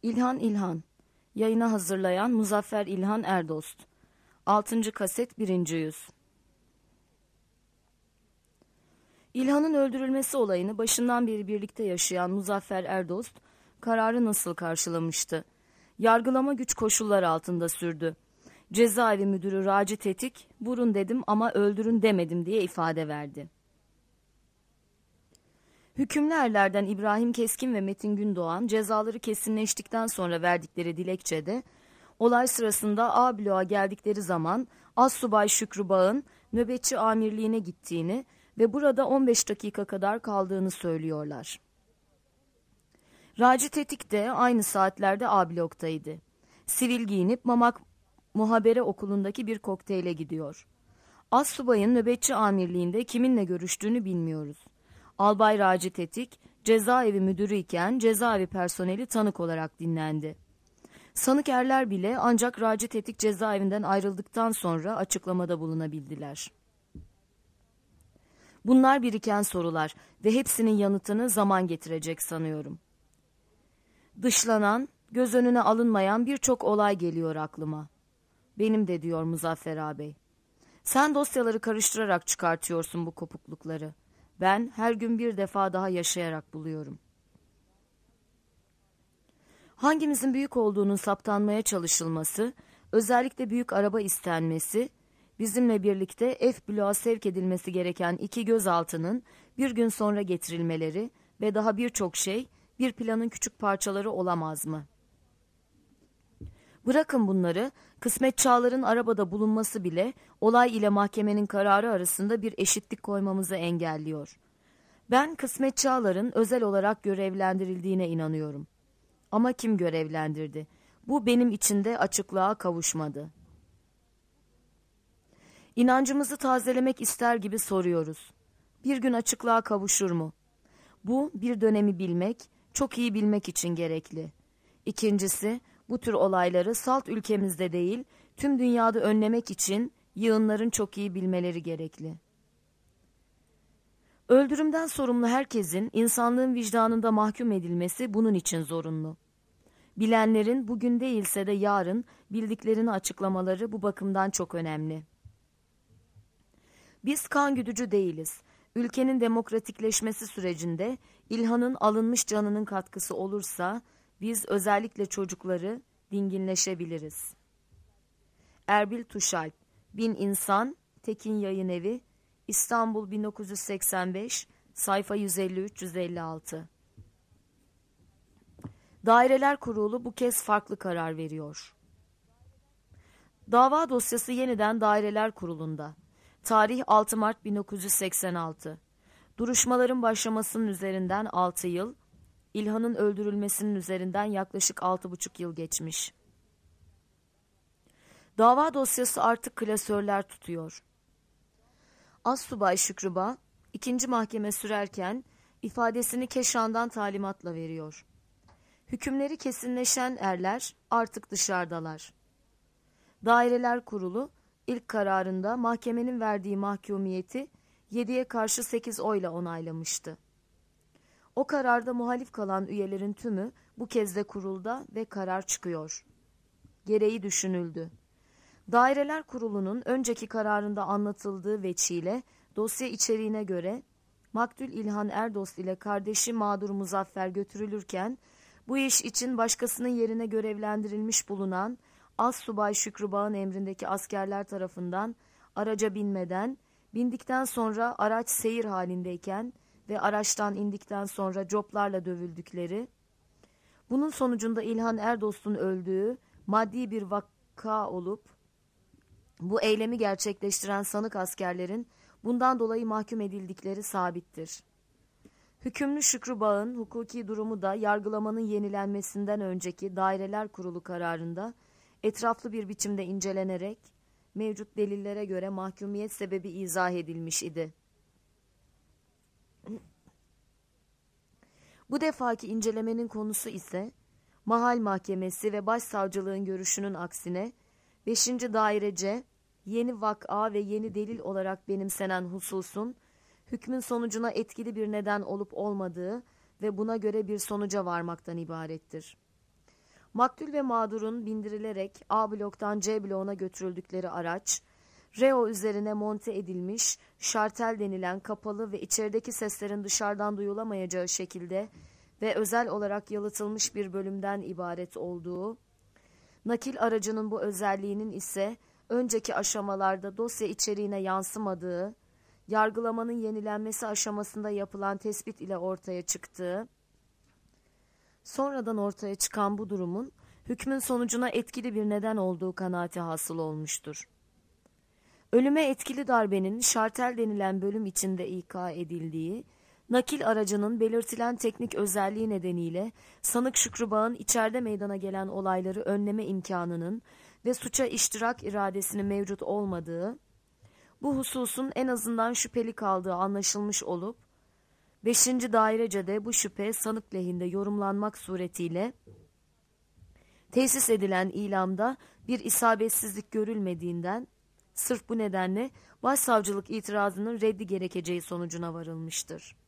İlhan İlhan. Yayına hazırlayan Muzaffer İlhan Erdost. 6. kaset 1. yüz. İlhan'ın öldürülmesi olayını başından beri birlikte yaşayan Muzaffer Erdost, kararı nasıl karşılamıştı? Yargılama güç koşullar altında sürdü. Cezaevi müdürü Raci Tetik, vurun dedim ama öldürün demedim diye ifade verdi. Hükümlü erlerden İbrahim Keskin ve Metin Gündoğan cezaları kesinleştikten sonra verdikleri dilekçede, olay sırasında A bloğa geldikleri zaman Astsubay Şükrü Bağ'ın nöbetçi amirliğine gittiğini ve burada 15 dakika kadar kaldığını söylüyorlar. Raci Tetik de aynı saatlerde A bloktaydı. Sivil giyinip Mamak Muhabere Okulu'ndaki bir kokteyle gidiyor. Astsubay'ın nöbetçi amirliğinde kiminle görüştüğünü bilmiyoruz. Albay Raci Tetik, cezaevi müdürü iken cezaevi personeli tanık olarak dinlendi. Sanık erler bile ancak Raci Tetik cezaevinden ayrıldıktan sonra açıklamada bulunabildiler. Bunlar biriken sorular ve hepsinin yanıtını zaman getirecek sanıyorum. Dışlanan, göz önüne alınmayan birçok olay geliyor aklıma. Benim de diyor Muzaffer ağabey. Sen dosyaları karıştırarak çıkartıyorsun bu kopuklukları. Ben her gün bir defa daha yaşayarak buluyorum. Hangimizin büyük olduğunun saptanmaya çalışılması, özellikle büyük araba istenmesi, bizimle birlikte F bloğa sevk edilmesi gereken 2 gözaltının bir gün sonra getirilmeleri ve daha birçok şey bir planın küçük parçaları olamaz mı? Bırakın bunları, Kısmet Çağlar'ın arabada bulunması bile olay ile mahkemenin kararı arasında bir eşitlik koymamızı engelliyor. Ben Kısmet Çağlar'ın özel olarak görevlendirildiğine inanıyorum. Ama kim görevlendirdi? Bu benim için de açıklığa kavuşmadı. İnancımızı tazelemek ister gibi soruyoruz. Bir gün açıklığa kavuşur mu? Bu bir dönemi bilmek, çok iyi bilmek için gerekli. İkincisi, bu tür olayları salt ülkemizde değil, tüm dünyada önlemek için yığınların çok iyi bilmeleri gerekli. Öldürümden sorumlu herkesin insanlığın vicdanında mahkum edilmesi bunun için zorunlu. Bilenlerin bugün değilse de yarın bildiklerini açıklamaları bu bakımdan çok önemli. Biz kan güdücü değiliz. Ülkenin demokratikleşmesi sürecinde İlhan'ın alınmış canının katkısı olursa biz özellikle çocukları dinginleşebiliriz. Erbil Tuşalp, Bin İnsan, Tekin Yayınevi, İstanbul 1985, sayfa 153-156. Daireler Kurulu bu kez farklı karar veriyor. Dava dosyası yeniden Daireler Kurulu'nda. Tarih 6 Mart 1986. Duruşmaların başlamasının üzerinden 6 yıl, İlhan'ın öldürülmesinin üzerinden yaklaşık 6,5 yıl geçmiş. Dava dosyası artık klasörler tutuyor. Astsubay Şükrü Bağ, 2. mahkeme sürerken ifadesini Keşan'dan talimatla veriyor. Hükümleri kesinleşen erler artık dışarıdalar. Daireler Kurulu ilk kararında mahkemenin verdiği mahkumiyeti 7'ye karşı 8 oyla onaylamıştı. O kararda muhalif kalan üyelerin tümü bu kez de kurulda ve karar çıkıyor. Gereği düşünüldü. Daireler Kurulu'nun önceki kararında anlatıldığı veçiyle dosya içeriğine göre Maktul İlhan Erdost ile kardeşi mağdur Muzaffer götürülürken bu iş için başkasının yerine görevlendirilmiş bulunan Astsubay Şükrü Bağ'ın emrindeki askerler tarafından araca binmeden, bindikten sonra araç seyir halindeyken ve araçtan indikten sonra coplarla dövüldükleri, bunun sonucunda İlhan Erdost'un öldüğü maddi bir vaka olup, bu eylemi gerçekleştiren sanık askerlerin bundan dolayı mahkum edildikleri sabittir. Hükümlü Şükrü Bağ'ın hukuki durumu da yargılamanın yenilenmesinden önceki Daireler Kurulu kararında etraflı bir biçimde incelenerek mevcut delillere göre mahkumiyet sebebi izah edilmiş idi. Bu defaki incelemenin konusu ise Mahal Mahkemesi ve Başsavcılığın görüşünün aksine 5. dairece yeni vak'a ve yeni delil olarak benimsenen hususun hükmün sonucuna etkili bir neden olup olmadığı ve buna göre bir sonuca varmaktan ibarettir. Maktul ve mağdurun bindirilerek A bloktan C bloğuna götürüldükleri araç, reo üzerine monte edilmiş, şartel denilen kapalı ve içerideki seslerin dışarıdan duyulamayacağı şekilde ve özel olarak yalıtılmış bir bölümden ibaret olduğu, nakil aracının bu özelliğinin ise önceki aşamalarda dosya içeriğine yansımadığı, yargılamanın yenilenmesi aşamasında yapılan tespit ile ortaya çıktığı, sonradan ortaya çıkan bu durumun hükmün sonucuna etkili bir neden olduğu kanaati hasıl olmuştur. Ölüme etkili darbenin şartel denilen bölüm içinde ika edildiği, nakil aracının belirtilen teknik özelliği nedeniyle sanık Şükrü Bağ'ın içeride meydana gelen olayları önleme imkanının ve suça iştirak iradesinin mevcut olmadığı, bu hususun en azından şüpheli kaldığı anlaşılmış olup, 5. Dairece'de bu şüphe sanık lehinde yorumlanmak suretiyle tesis edilen ilamda bir isabetsizlik görülmediğinden, sırf bu nedenle başsavcılık itirazının reddi gerekeceği sonucuna varılmıştır.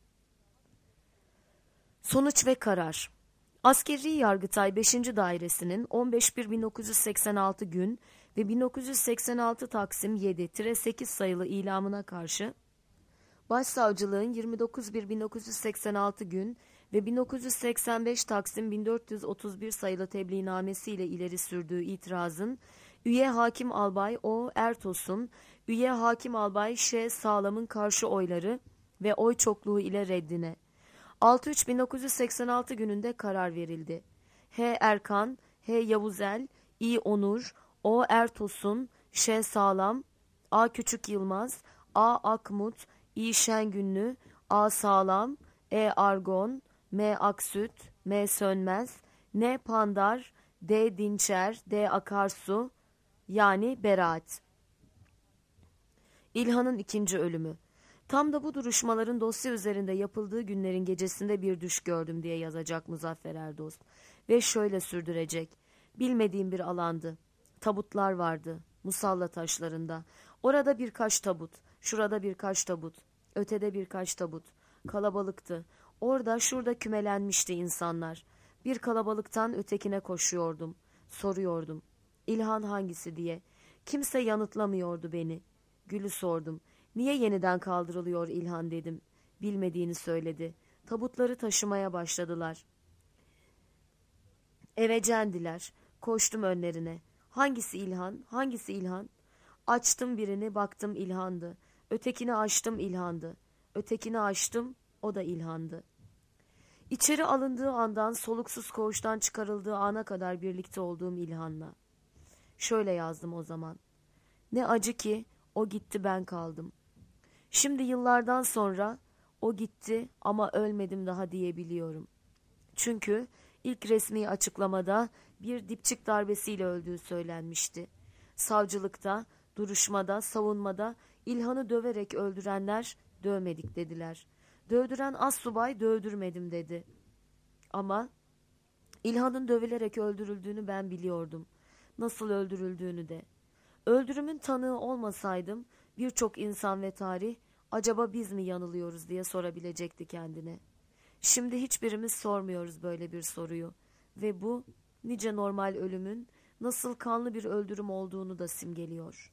Sonuç ve karar. Askeri Yargıtay 5. Dairesi'nin 15.1.1986 gün ve 1986 Taksim 7-8 sayılı ilamına karşı Başsavcılığın 29.1.1986 gün ve 1985 Taksim 1431 sayılı tebliğnamesi ile ileri sürdüğü itirazın üye hakim albay O. Ertos'un, üye hakim albay Ş. Sağlam'ın karşı oyları ve oy çokluğu ile reddine 6.3.1986 gününde karar verildi. H. Erkan, H. Yavuzel, İ. Onur, O. Ertos'un, Ş. Sağlam, A. Küçük Yılmaz, A. Akmut, İ. Şengünlü, A. Sağlam, E. Argon, M. Aksüt, M. Sönmez, N. Pandar, D. Dinçer, D. Akarsu, yani beraat. İlhan'ın ikinci ölümü. Tam da bu duruşmaların dosya üzerinde yapıldığı günlerin gecesinde bir düş gördüm diye yazacak Muzaffer Erdoğan. Ve şöyle sürdürecek. Bilmediğim bir alandı. Tabutlar vardı. Musalla taşlarında. Orada birkaç tabut. Şurada birkaç tabut. Ötede birkaç tabut. Kalabalıktı. Orada şurada kümelenmişti insanlar. Bir kalabalıktan ötekine koşuyordum. Soruyordum. İlhan hangisi diye. Kimse yanıtlamıyordu beni. Gül'ü sordum. Niye yeniden kaldırılıyor İlhan dedim. Bilmediğini söyledi. Tabutları taşımaya başladılar. Evecendiler. Koştum önlerine. Hangisi İlhan? Hangisi İlhan? Açtım birini, baktım İlhan'dı. Ötekini açtım, İlhan'dı. Ötekini açtım, o da İlhan'dı. İçeri alındığı andan soluksuz koğuştan çıkarıldığı ana kadar birlikte olduğum İlhan'la. Şöyle yazdım o zaman. Ne acı ki o gitti, ben kaldım. Şimdi yıllardan sonra o gitti ama ölmedim daha diyebiliyorum. Çünkü ilk resmi açıklamada bir dipçik darbesiyle öldüğü söylenmişti. Savcılıkta, duruşmada, savunmada İlhan'ı döverek öldürenler dövmedik dediler. Dövdüren assubay dövdürmedim dedi. Ama İlhan'ın dövülerek öldürüldüğünü ben biliyordum. Nasıl öldürüldüğünü de. Öldürümün tanığı olmasaydım birçok insan ve tarih acaba biz mi yanılıyoruz diye sorabilecekti kendine. Şimdi hiçbirimiz sormuyoruz böyle bir soruyu ve bu nice normal ölümün nasıl kanlı bir öldürüm olduğunu da simgeliyor.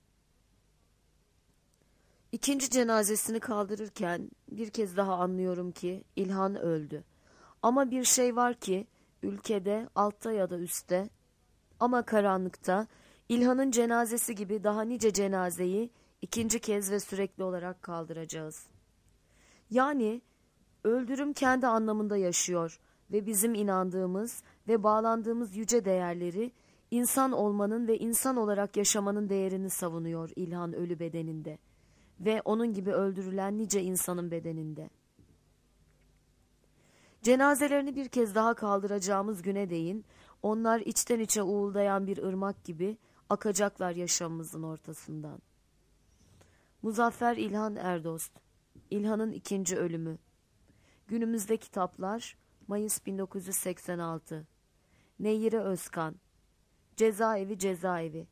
İkinci cenazesini kaldırırken bir kez daha anlıyorum ki İlhan öldü. Ama bir şey var ki ülkede altta ya da üstte ama karanlıkta İlhan'ın cenazesi gibi daha nice cenazeyi ikinci kez ve sürekli olarak kaldıracağız. Yani öldürüm kendi anlamında yaşıyor ve bizim inandığımız ve bağlandığımız yüce değerleri, insan olmanın ve insan olarak yaşamanın değerini savunuyor İlhan ölü bedeninde ve onun gibi öldürülen nice insanın bedeninde. Cenazelerini bir kez daha kaldıracağımız güne değin, onlar içten içe uğuldayan bir ırmak gibi akacaklar yaşamımızın ortasından. Muzaffer İlhan Erdost. İlhan'ın ikinci ölümü. Günümüzde kitaplar. Mayıs 1986. Neyire Özkan. Cezaevi Cezaevi.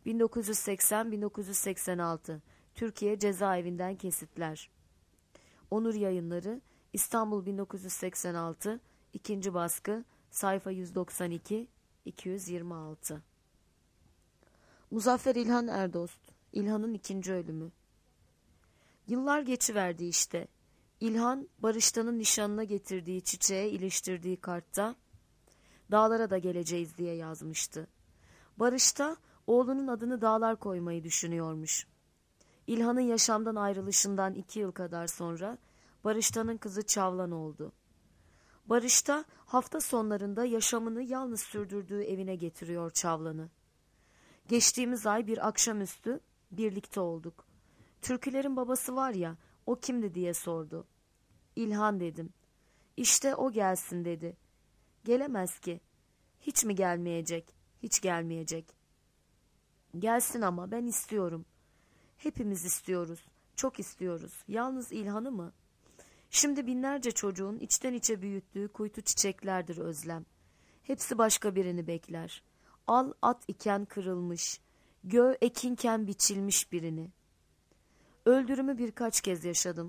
1980-1986. Türkiye Cezaevinden Kesitler. Onur Yayınları. İstanbul 1986. 2. baskı. Sayfa 192. 226. Muzaffer İlhan Erdost. İlhan'ın ikinci ölümü. Yıllar geçiverdi işte. İlhan, Barış'tanın nişanına getirdiği çiçeğe iliştirdiği kartta dağlara da geleceğiz diye yazmıştı. Barış da oğlunun adını Dağlar koymayı düşünüyormuş. İlhan'ın yaşamdan ayrılışından 2 yıl kadar sonra Barış'tanın kızı Çavlan oldu. Barış da hafta sonlarında yaşamını yalnız sürdürdüğü evine getiriyor Çavlan'ı. Geçtiğimiz ay bir akşamüstü birlikte olduk. Türkülerin babası var ya, o kimdi diye sordu. İlhan dedim. İşte o gelsin dedi. Gelemez ki. Hiç mi gelmeyecek? Hiç gelmeyecek. Gelsin ama ben istiyorum. Hepimiz istiyoruz. Çok istiyoruz. Yalnız İlhan'ı mı? Şimdi binlerce çocuğun içten içe büyüttüğü kuytu çiçeklerdir özlem. Hepsi başka birini bekler. Al at iken kırılmış, gö ekinken biçilmiş birini. Öldürümü birkaç kez yaşadım.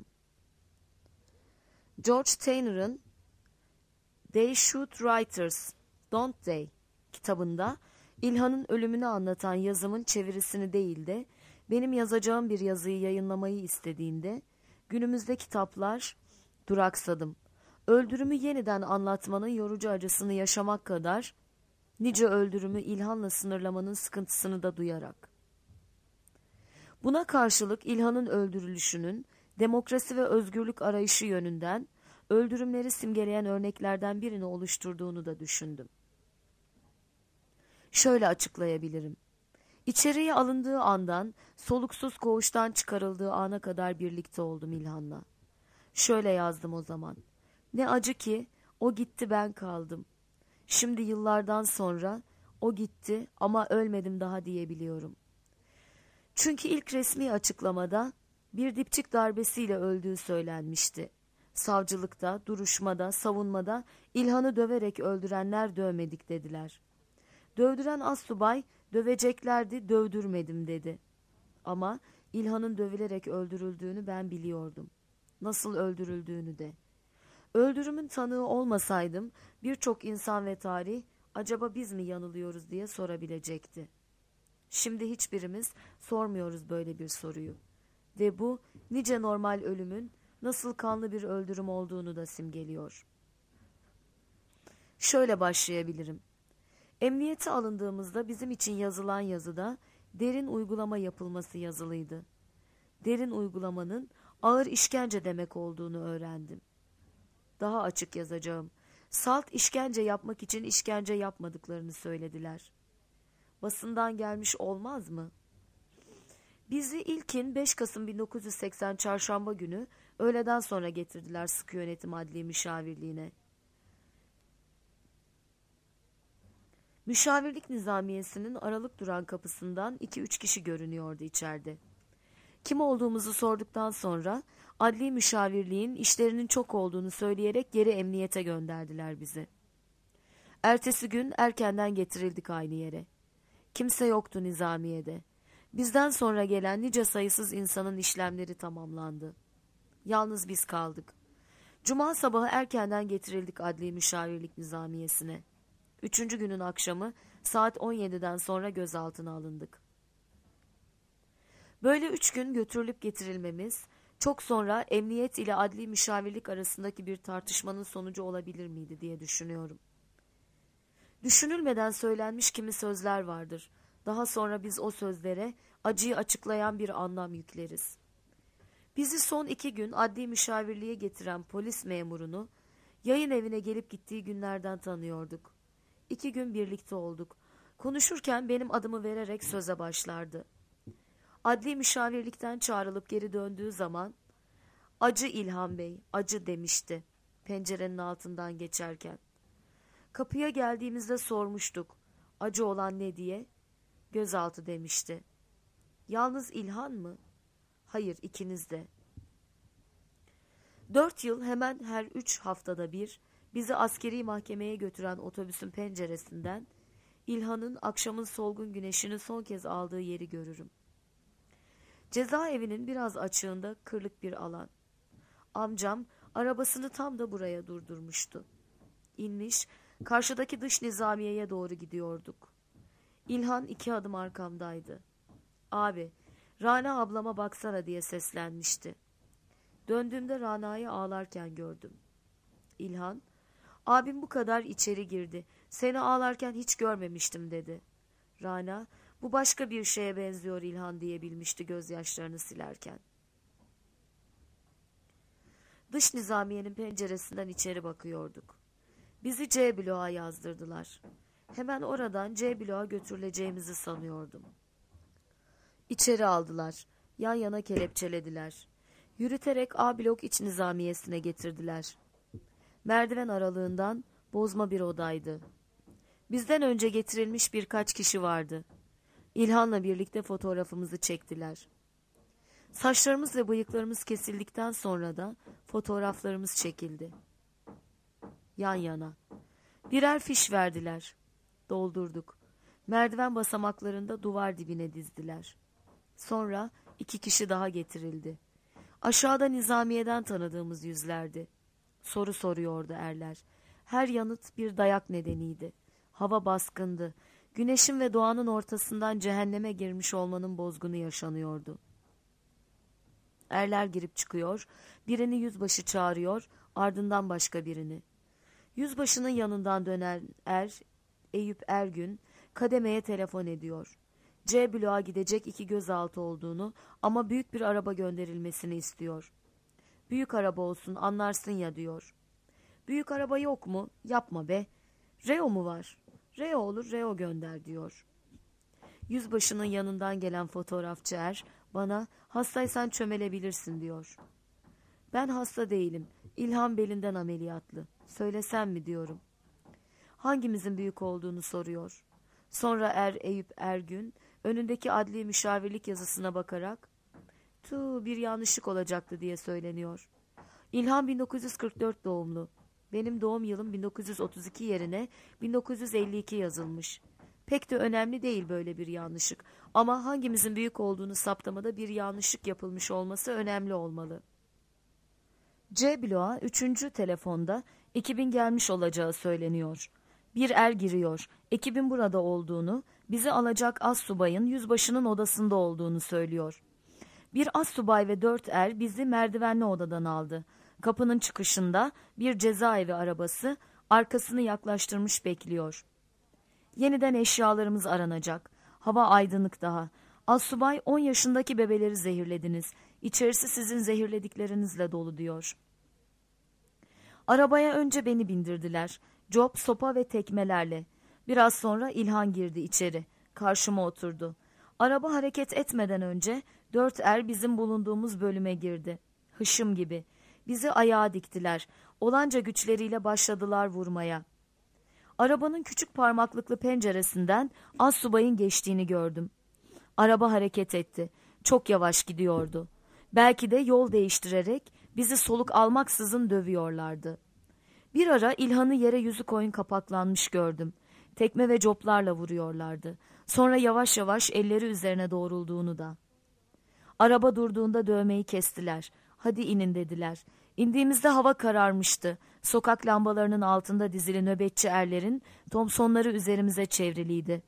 George Tainer'ın They Shoot Writers, Don't They kitabında İlhan'ın ölümünü anlatan yazımın çevirisini değil de benim yazacağım bir yazıyı yayınlamayı istediğinde günümüzde kitaplar duraksadım. Öldürümü yeniden anlatmanın yorucu acısını yaşamak kadar nice öldürümü İlhan'la sınırlamanın sıkıntısını da duyarak. Buna karşılık İlhan'ın öldürülüşünün demokrasi ve özgürlük arayışı yönünden öldürümleri simgeleyen örneklerden birini oluşturduğunu da düşündüm. Şöyle açıklayabilirim. İçeriye alındığı andan soluksuz koğuştan çıkarıldığı ana kadar birlikte oldum İlhan'la. Şöyle yazdım o zaman. Ne acı ki o gitti ben kaldım. Şimdi yıllardan sonra o gitti ama ölmedim daha diyebiliyorum. Çünkü ilk resmi açıklamada bir dipçik darbesiyle öldüğü söylenmişti. Savcılıkta, duruşmada, savunmada İlhan'ı döverek öldürenler dövmedik dediler. Dövdüren astsubay döveceklerdi, dövdürmedim dedi. Ama İlhan'ın dövülerek öldürüldüğünü ben biliyordum. Nasıl öldürüldüğünü de. Öldürümün tanığı olmasaydım birçok insan ve tarih acaba biz mi yanılıyoruz diye sorabilecekti. Şimdi hiçbirimiz sormuyoruz böyle bir soruyu. Ve bu nice normal ölümün nasıl kanlı bir öldürüm olduğunu da simgeliyor. Şöyle başlayabilirim. Emniyete alındığımızda bizim için yazılan yazıda derin uygulama yapılması yazılıydı. Derin uygulamanın ağır işkence demek olduğunu öğrendim. Daha açık yazacağım. Salt işkence yapmak için işkence yapmadıklarını söylediler. Basından gelmiş olmaz mı? Bizi ilkin 5 Kasım 1980 Çarşamba günü öğleden sonra getirdiler Sıkı Yönetim Adli Müşavirliğine. Müşavirlik nizamiyesinin aralık duran kapısından 2-3 kişi görünüyordu içeride. Kim olduğumuzu sorduktan sonra adli müşavirliğin işlerinin çok olduğunu söyleyerek geri emniyete gönderdiler bizi. Ertesi gün erkenden getirildik aynı yere. Kimse yoktu nizamiyede. Bizden sonra gelen nice sayısız insanın işlemleri tamamlandı. Yalnız biz kaldık. Cuma sabahı erkenden getirildik adli müşavirlik nizamiyesine. 3. günün akşamı saat 17'den sonra gözaltına alındık. Böyle 3 gün götürülüp getirilmemiz, çok sonra emniyet ile adli müşavirlik arasındaki bir tartışmanın sonucu olabilir miydi diye düşünüyorum. Düşünülmeden söylenmiş kimi sözler vardır. Daha sonra biz o sözlere acıyı açıklayan bir anlam yükleriz. Bizi son 2 gün adli müşavirliğe getiren polis memurunu yayın evine gelip gittiği günlerden tanıyorduk. 2 gün birlikte olduk. Konuşurken benim adımı vererek söze başlardı. Adli müşavirlikten çağrılıp geri döndüğü zaman "Acı İlhan Bey, acı" demişti pencerenin altından geçerken. Kapıya geldiğimizde sormuştuk. Acı olan ne diye? Gözaltı demişti. Yalnız İlhan mı? Hayır, ikiniz de. 4 yıl hemen her 3 haftada bir bizi askeri mahkemeye götüren otobüsün penceresinden İlhan'ın akşamın solgun güneşini son kez aldığı yeri görürüm. Cezaevinin biraz açığında kırlık bir alan. Amcam arabasını tam da buraya durdurmuştu. İnmiş, Karşıdaki dış nizamiyeye doğru gidiyorduk. İlhan 2 adım arkamdaydı. Abi, Rana ablama baksana diye seslenmişti. Döndüğümde Rana'yı ağlarken gördüm. İlhan, abim bu kadar içeri girdi. Seni ağlarken hiç görmemiştim dedi. Rana, bu başka bir şeye benziyor İlhan diyebilmişti gözyaşlarını silerken. Dış nizamiyenin penceresinden içeri bakıyorduk. Bizi C bloğa yazdırdılar. Hemen oradan C bloğa götürüleceğimizi sanıyordum. İçeri aldılar. Yan yana kelepçelediler. Yürüterek A blok iç nizamiyesine getirdiler. Merdiven aralığından bozma bir odaydı. Bizden önce getirilmiş birkaç kişi vardı. İlhan'la birlikte fotoğrafımızı çektiler. Saçlarımız ve bıyıklarımız kesildikten sonra da fotoğraflarımız çekildi. Yan yana. Birer fiş verdiler. Doldurduk. Merdiven basamaklarında duvar dibine dizdiler. Sonra 2 kişi daha getirildi. Aşağıda nizamiyeden tanıdığımız yüzlerdi. Soru soruyordu erler. Her yanıt bir dayak nedeniydi. Hava baskındı. Güneşin ve doğanın ortasından cehenneme girmiş olmanın bozgunu yaşanıyordu. Erler girip çıkıyor, birini yüzbaşı çağırıyor, ardından başka birini. Yüzbaşının yanından dönen Eyüp Ergün, kademeye telefon ediyor. C bloğa gidecek 2 gözaltı olduğunu ama büyük bir araba gönderilmesini istiyor. Büyük araba olsun anlarsın ya diyor. Büyük araba yok mu? Yapma be. Reo mu var? Reo olur Reo gönder diyor. Yüzbaşının yanından gelen fotoğrafçı bana hastaysan çömelebilirsin diyor. Ben hasta değilim. İlhan belinden ameliyatlı. Söylesem mi diyorum. Hangimizin büyük olduğunu soruyor. Sonra Eyüp Ergün önündeki adli müşavirlik yazısına bakarak bir yanlışlık olacaktı diye söyleniyor. İlhan 1944 doğumlu. Benim doğum yılım 1932 yerine 1952 yazılmış. Pek de önemli değil böyle bir yanlışlık. Ama hangimizin büyük olduğunu saptamada bir yanlışlık yapılmış olması önemli olmalı. C bloğa 3. telefonda ekibin gelmiş olacağı söyleniyor. Bir giriyor. Ekibin burada olduğunu, bizi alacak astsubayın yüzbaşının odasında olduğunu söylüyor. Bir astsubay ve 4 bizi merdivenli odadan aldı. Kapının çıkışında bir cezaevi arabası arkasını yaklaştırmış bekliyor. Yeniden eşyalarımız aranacak. Hava aydınlık daha. Astsubay 10 yaşındaki bebeleri zehirlediniz. İçerisi sizin zehirlediklerinizle dolu diyor. Arabaya önce beni bindirdiler. Job sopa ve tekmelerle. Biraz sonra İlhan girdi içeri. Karşıma oturdu. Araba hareket etmeden önce 4 bizim bulunduğumuz bölüme girdi. Hışım gibi. Bizi ayağa diktiler. Olanca güçleriyle başladılar vurmaya. Arabanın küçük parmaklıklı penceresinden astsubayın geçtiğini gördüm. Araba hareket etti. Çok yavaş gidiyordu. Belki de yol değiştirerek bizi soluk almaksızın dövüyorlardı. Bir ara İlhan'ı yere yüzü koyun kapaklanmış gördüm. Tekme ve coplarla vuruyorlardı. Sonra yavaş yavaş elleri üzerine doğrulduğunu da. Araba durduğunda dövmeyi kestiler. Hadi inin dediler. İndiğimizde hava kararmıştı. Sokak lambalarının altında dizili nöbetçi erlerin Thompsonları üzerimize çevriliydi.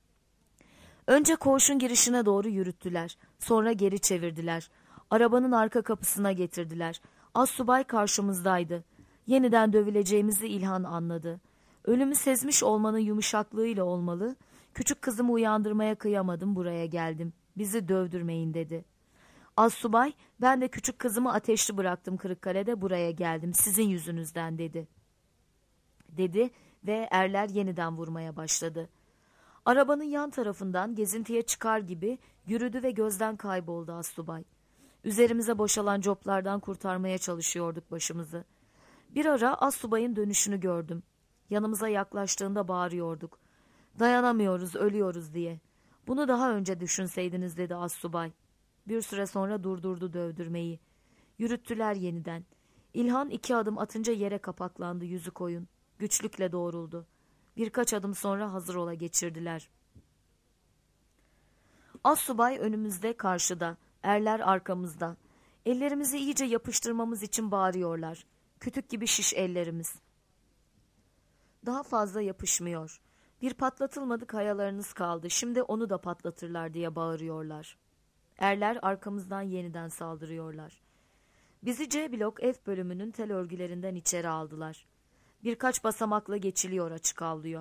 Önce koğuşun girişine doğru yürüttüler. Sonra geri çevirdiler. Arabanın arka kapısına getirdiler. Astsubay karşımızdaydı. Yeniden dövüleceğimizi İlhan anladı. Ölümü sezmiş olmanın yumuşaklığıyla olmalı. Küçük kızımı uyandırmaya kıyamadım, buraya geldim. Bizi dövdürmeyin dedi. Astsubay, ben de küçük kızımı ateşli bıraktım Kırıkkale'de, buraya geldim sizin yüzünüzden dedi. Dedi ve erler yeniden vurmaya başladı. Arabanın yan tarafından gezintiye çıkar gibi yürüdü ve gözden kayboldu astsubay. Üzerimize boşalan coplardan kurtarmaya çalışıyorduk başımızı. Bir ara astsubayın dönüşünü gördüm. Yanımıza yaklaştığında bağırıyorduk. Dayanamıyoruz, ölüyoruz diye. Bunu daha önce düşünseydiniz dedi astsubay. Bir süre sonra durdurdu dövdürmeyi. Yürüttüler yeniden. İlhan 2 adım atınca yere kapaklandı yüzü koyun. Güçlükle doğruldu. Birkaç adım sonra hazır ola geçirdiler. Astsubay önümüzde karşıda, erler arkamızda. Ellerimizi iyice yapıştırmamız için bağırıyorlar. Kütük gibi şiş ellerimiz. Daha fazla yapışmıyor. Bir patlatılmadık hayalarınız kaldı. Şimdi onu da patlatırlar diye bağırıyorlar. Erler arkamızdan yeniden saldırıyorlar. Bizi C blok F bölümünün tel örgülerinden içeri aldılar. Birkaç basamakla geçiliyor açık avluya.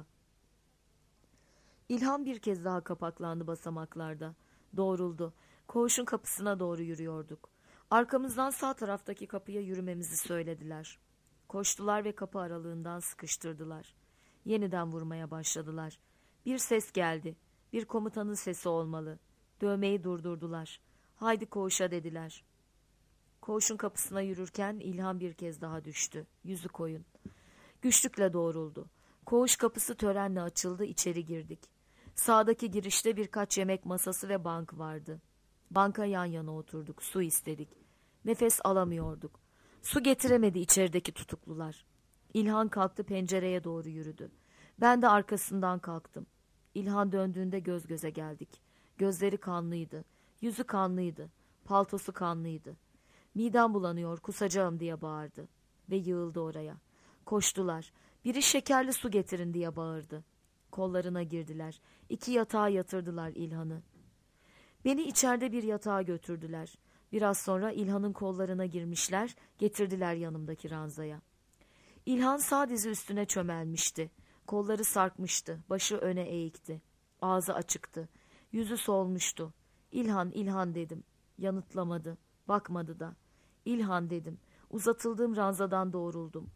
İlhan bir kez daha kapaklandı basamaklarda. Doğruldu. Koğuşun kapısına doğru yürüyorduk. Arkamızdan sağ taraftaki kapıya yürümemizi söylediler. Koştular ve kapı aralığından sıkıştırdılar. Yeniden vurmaya başladılar. Bir ses geldi. Bir komutanın sesi olmalı. Dövmeyi durdurdular. Haydi koğuşa dediler. Koğuşun kapısına yürürken İlhan bir kez daha düştü. Yüzü koyun. Güçlükle doğruldu. Koğuş kapısı törenle açıldı, içeri girdik. Sağdaki girişte birkaç yemek masası ve bank vardı. Banka yan yana oturduk, su istedik. Nefes alamıyorduk. Su getiremedi içerideki tutuklular. İlhan kalktı, pencereye doğru yürüdü. Ben de arkasından kalktım. İlhan döndüğünde göz göze geldik. Gözleri kanlıydı, yüzü kanlıydı, paltosu kanlıydı. Midem bulanıyor, kusacağım diye bağırdı. Ve yığıldı oraya. Koştular. Biri şekerli su getirin diye bağırdı. Kollarına girdiler. 2 yatağa yatırdılar İlhan'ı. Beni içeride bir yatağa götürdüler. Biraz sonra İlhan'ın kollarına girmişler, getirdiler yanımdaki ranzaya. İlhan sağ dizi üstüne çömelmişti. Kolları sarkmıştı, başı öne eğikti. Ağzı açıktı. Yüzü solmuştu. İlhan, İlhan dedim. Yanıtlamadı, bakmadı da. İlhan dedim. Uzatıldığım ranzadan doğruldum.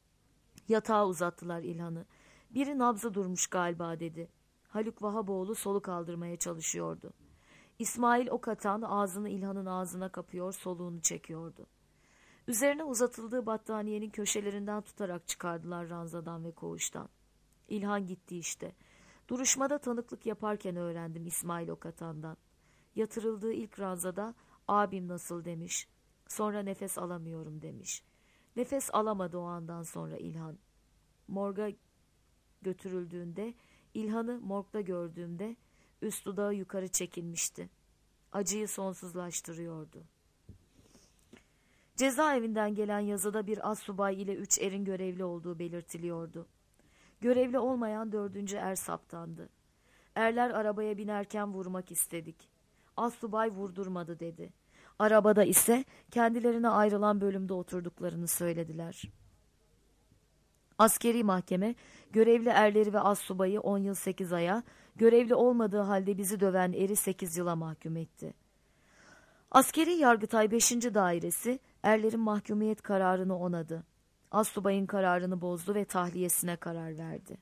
Yatağa uzattılar İlhan'ı. Biri nabzı durmuş galiba dedi. Haluk Vahaboğlu soluk aldırmaya çalışıyordu. İsmail Okatan ağzını İlhan'ın ağzına kapıyor, soluğunu çekiyordu. Üzerine uzatıldığı battaniyenin köşelerinden tutarak çıkardılar ranzadan ve koğuştan. İlhan gitti işte. Duruşmada tanıklık yaparken öğrendim İsmail Okatan'dan. Yatırıldığı ilk ranzada abim nasıl demiş. Sonra nefes alamıyorum demiş. Nefes alamadı o andan sonra İlhan. Morga götürüldüğünde, İlhan'ı morgda gördüğümde üst dudağı yukarı çekilmişti. Acıyı sonsuzlaştırıyordu. Cezaevinden gelen yazıda bir astsubay ile 3 erin görevli olduğu belirtiliyordu. Görevli olmayan 4. er saptandı. Erler arabaya binerken vurmak istedik. Astsubay vurdurmadı dedi. Arabada ise kendilerine ayrılan bölümde oturduklarını söylediler. Askeri mahkeme görevli erleri ve astsubayı 10 yıl 8 aya, görevli olmadığı halde bizi döven eri 8 yıla mahkum etti. Askeri Yargıtay 5. Dairesi erlerin mahkumiyet kararını onadı. Astsubayın kararını bozdu ve tahliyesine karar verdi.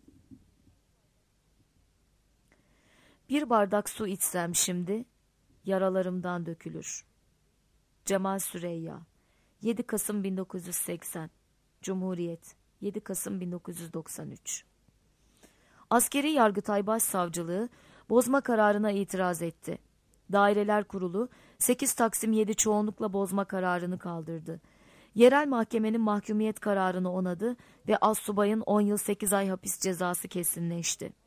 Bir bardak su içsem şimdi, yaralarımdan dökülür. Cemal Süreyya, 7 Kasım 1980, Cumhuriyet, 7 Kasım 1993. Askeri Yargıtay Başsavcılığı bozma kararına itiraz etti. Daireler Kurulu 8 Taksim 7 çoğunlukla bozma kararını kaldırdı. Yerel mahkemenin mahkumiyet kararını onadı ve astsubayın 10 yıl 8 ay hapis cezası kesinleşti.